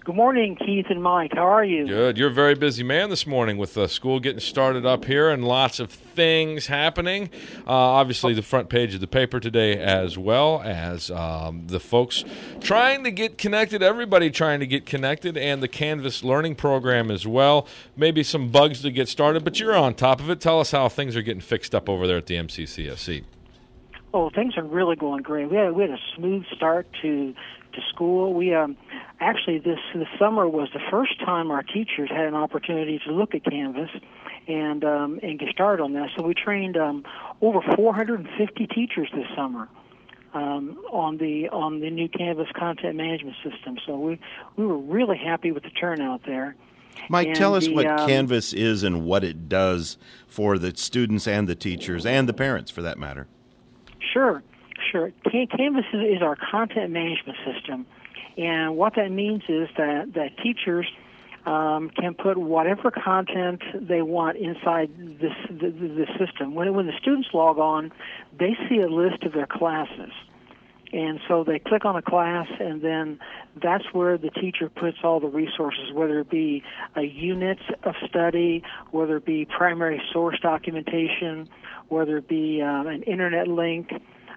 Good morning, Keith and Mike. How are you? Good. You're a very busy man this morning with school getting started up here and lots of things happening. Obviously, the front page of the paper today, as well as the folks trying to get connected, everybody trying to get connected, and the Canvas learning program as well. Maybe some bugs to get started, but you're on top of it. Tell us how things are getting fixed up over there at the MCCSC. Oh, things are really going great. We had a smooth start to school. We actually this summer was the first time our teachers had an opportunity to look at Canvas and get started on that. So we trained over 450 teachers this summer on the new Canvas content management system. So we were really happy with the turnout there. Mike, tell us what Canvas is and what it does for the students and the teachers and the parents, for that matter. Sure. Canvas is our content management system, and what that means is that teachers can put whatever content they want inside the system. When the students log on, they see a list of their classes, and so they click on a class, and then that's where the teacher puts all the resources, whether it be a unit of study, whether it be primary source documentation, whether it be an internet link.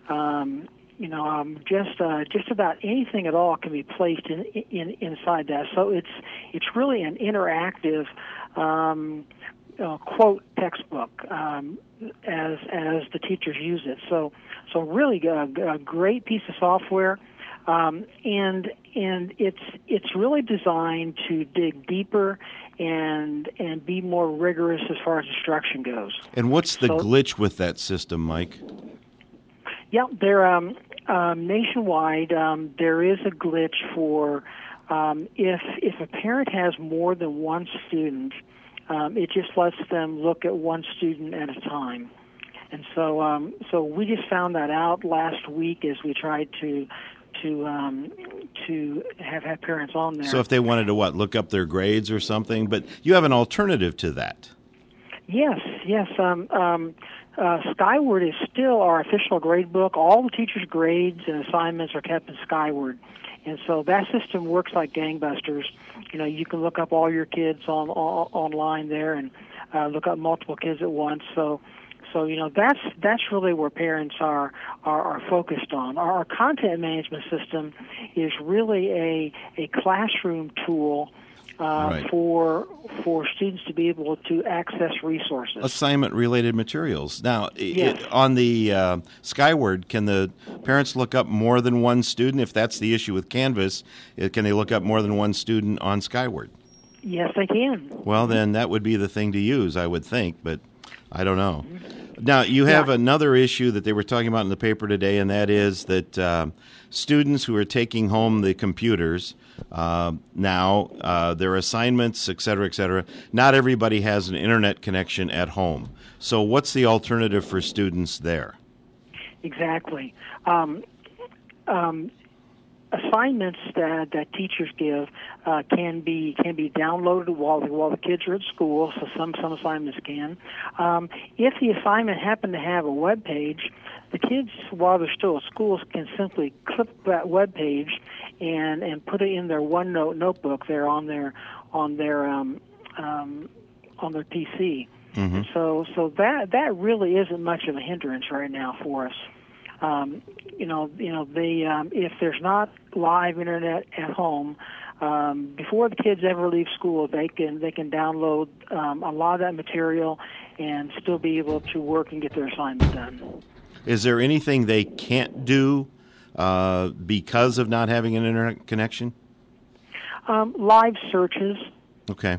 Just about anything at all can be placed inside that. So it's really an interactive quote textbook as the teachers use it. So really a great piece of software, and it's really designed to dig deeper and be more rigorous as far as instruction goes. And what's the glitch with that system, Mike? Yeah, they're nationwide. There is a glitch for if a parent has more than one student, it just lets them look at one student at a time. And so we just found that out last week as we tried to have parents on there. So if they wanted to look up their grades or something, but you have an alternative to that. Yes. Skyward is still our official grade book. All the teachers' grades and assignments are kept in Skyward. And so that system works like gangbusters. You can look up all your kids online there and look up multiple kids at once. So that's really where parents are focused on. Our content management system is really a classroom tool for students to be able to access resources. Assignment-related materials. Now, yes. On the Skyward, can the parents look up more than one student? If that's the issue with Canvas, can they look up more than one student on Skyward? Yes, they can. Well, then that would be the thing to use, I would think, but I don't know. Now, you have another issue that they were talking about in the paper today, and that is that students who are taking home the computers now, their assignments, et cetera, not everybody has an internet connection at home. So what's the alternative for students there? Exactly. Assignments that teachers give can be downloaded while the kids are at school. So some assignments can. If the assignment happened to have a web page, the kids, while they're still at school, can simply click that web page and put it in their OneNote notebook there on their PC. Mm-hmm. So that really isn't much of a hindrance right now for us. If there's not live internet at home, before the kids ever leave school, they can download a lot of that material and still be able to work and get their assignment done. Is there anything they can't do because of not having an internet connection? Live searches. Okay.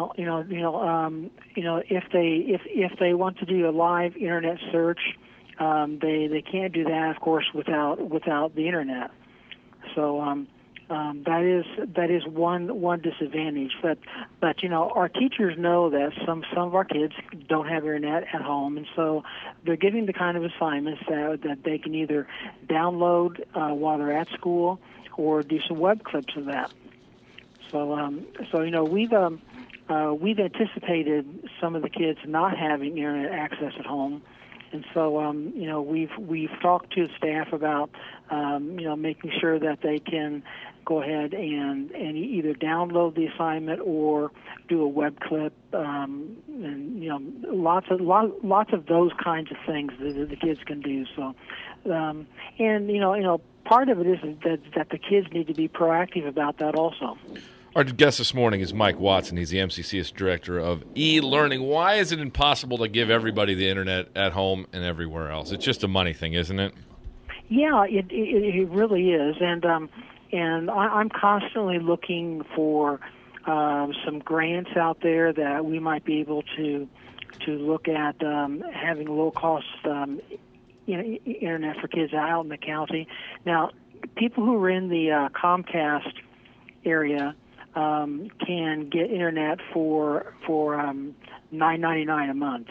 If they want to do a live internet search, they can't do that, of course, without the internet. So that is one disadvantage. But our teachers know that some of our kids don't have internet at home, and so they're giving the kind of assignments that they can either download while they're at school or do some web clips of that. So we've anticipated some of the kids not having internet access at home. And so, we've talked to the staff about, making sure that they can go ahead and either download the assignment or do a web clip, and lots of those kinds of things that the kids can do. So, part of it is that the kids need to be proactive about that also. Our guest this morning is Mike Watson. He's the MCCS Director of e-learning. Why is it impossible to give everybody the internet at home and everywhere else? It's just a money thing, isn't it? Yeah, it really is, and I'm constantly looking for some grants out there that we might be able to look at having low cost internet for kids out in the county. Now, people who are in the Comcast area can get internet for $9.99 a month.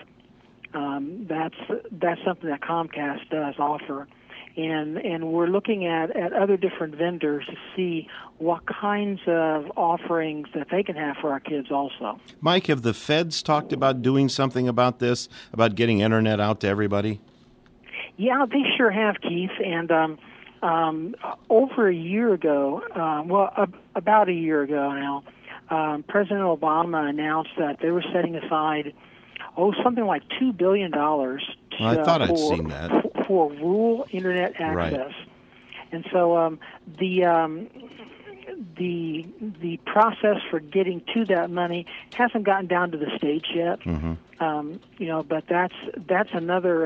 That's something that Comcast does offer, and we're looking at other different vendors to see what kinds of offerings that they can have for our kids also. Mike, have the feds talked about doing something about this, about getting internet out to everybody? Yeah, they sure have, Keith, and over a year ago, about a year ago now, President Obama announced that they were setting aside, something like $2 billion I thought I'd seen that. For rural internet access. Right. And so the process for getting to that money hasn't gotten down to the states yet. Mm-hmm. But that's another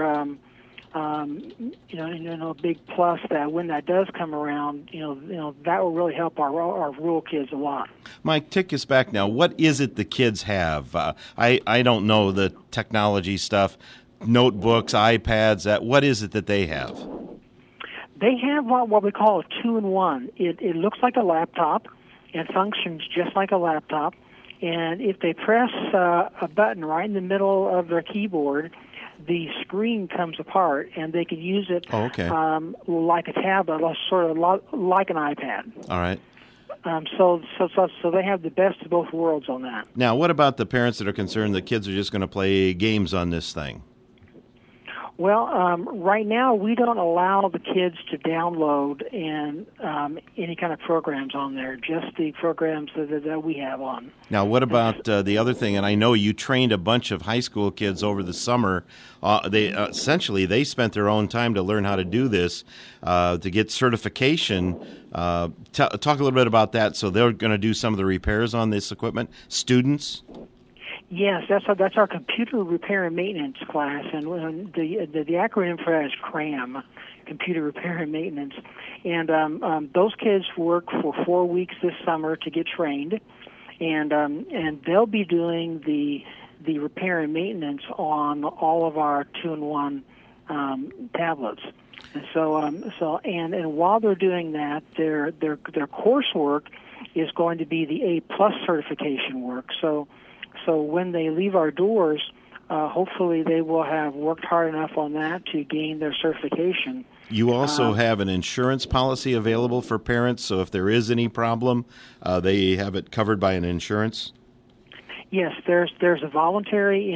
a big plus that when that does come around, that will really help our rural kids a lot. Mike, take us back now. What is it the kids have? I don't know the technology stuff, notebooks, iPads. What is it that they have? They have what we call a 2-in-1. It looks like a laptop and functions just like a laptop. And if they press a button right in the middle of their keyboard, the screen comes apart, and they can use it like a tablet, sort of like an iPad. All right. So they have the best of both worlds on that. Now, what about the parents that are concerned that kids are just going to play games on this thing? Well, right now we don't allow the kids to download any kind of programs on there, just the programs that we have on. Now, what about the other thing? And I know you trained a bunch of high school kids over the summer. They spent their own time to learn how to do this, to get certification. Talk a little bit about that. So they're going to do some of the repairs on this equipment. Students. Yes, that's our computer repair and maintenance class, and the acronym for that is CRAM, computer repair and maintenance. And those kids work for 4 weeks this summer to get trained, and they'll be doing the repair and maintenance on all of our 2-in-1 tablets. And so and while they're doing that, their coursework is going to be the A+ certification work. So when they leave our doors, hopefully they will have worked hard enough on that to gain their certification. You also have an insurance policy available for parents, so if there is any problem, they have it covered by an insurance? Yes, there's a voluntary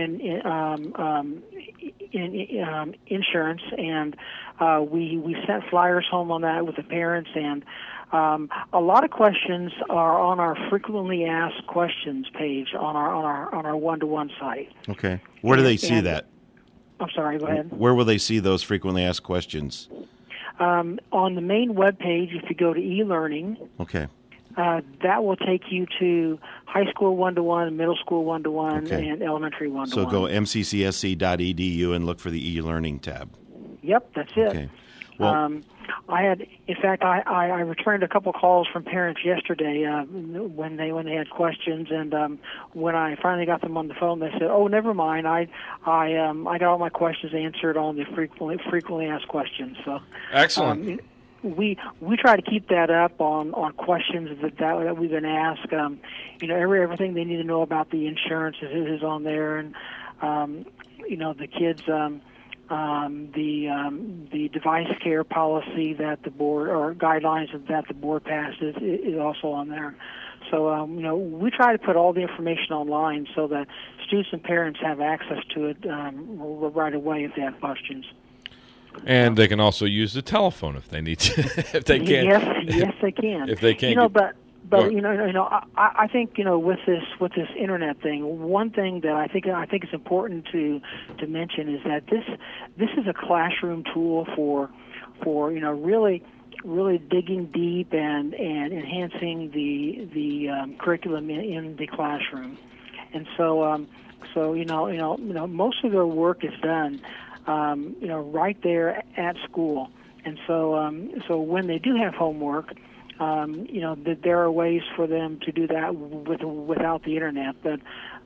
insurance, and we sent flyers home on that with the parents, and a lot of questions are on our frequently asked questions page on our one-to-one site. Okay. Where do they see that? I'm sorry, go ahead. Where will they see those frequently asked questions? On the main web page, if you go to e-learning, okay, that will take you to high school one-to-one, middle school one-to-one, and elementary one-to-one. So go mccsc.edu and look for the e-learning tab. Yep, that's it. Okay. Well, I returned a couple calls from parents yesterday when they had questions, and when I finally got them on the phone, they said, "Oh, never mind. I got all my questions answered on the frequently asked questions." So excellent. We try to keep that up on questions that we've been asked. Everything they need to know about the insurance is on there, and the kids. The device care policy that the board, or guidelines that the board passes, is also on there. so we try to put all the information online so that students and parents have access to it right away if they have questions. And they can also use the telephone if they need to, if they can. Yes, they can. If they can't, but I think with this internet thing, one thing that I think is important to mention is that this is a classroom tool for really digging deep and enhancing the curriculum in the classroom, and so most of their work is done right there at school, and so when they do have homework, that there are ways for them to do that without the internet, but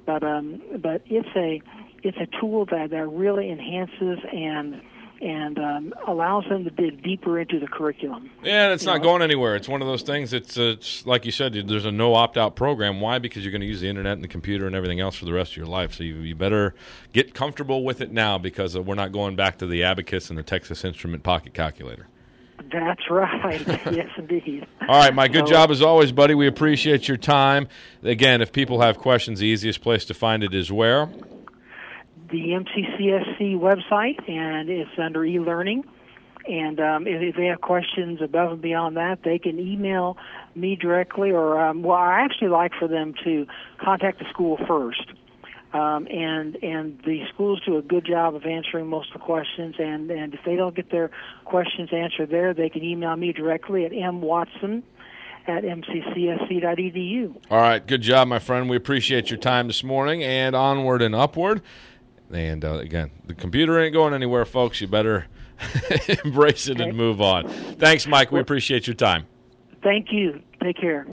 it's a tool that really enhances and allows them to dig deeper into the curriculum. Yeah, and it's not going anywhere. It's one of those things. It's like you said, there's a no opt-out program. Why? Because you're going to use the internet and the computer and everything else for the rest of your life. So you better get comfortable with it now, because we're not going back to the Abacus and the Texas Instrument pocket calculator. That's right. Yes, indeed. All right, Mike, good job as always, buddy. We appreciate your time. Again, if people have questions, the easiest place to find it is where? The MCCSC website, and it's under e-learning. And if they have questions above and beyond that, they can email me directly, or I actually like for them to contact the school first. And the schools do a good job of answering most of the questions, and if they don't get their questions answered there, they can email me directly at mwatson@mccsc.edu. All right, good job, my friend. We appreciate your time this morning, and onward and upward. And again, the computer ain't going anywhere, folks. You better embrace it and move on. Thanks, Mike. We appreciate your time. Thank you. Take care.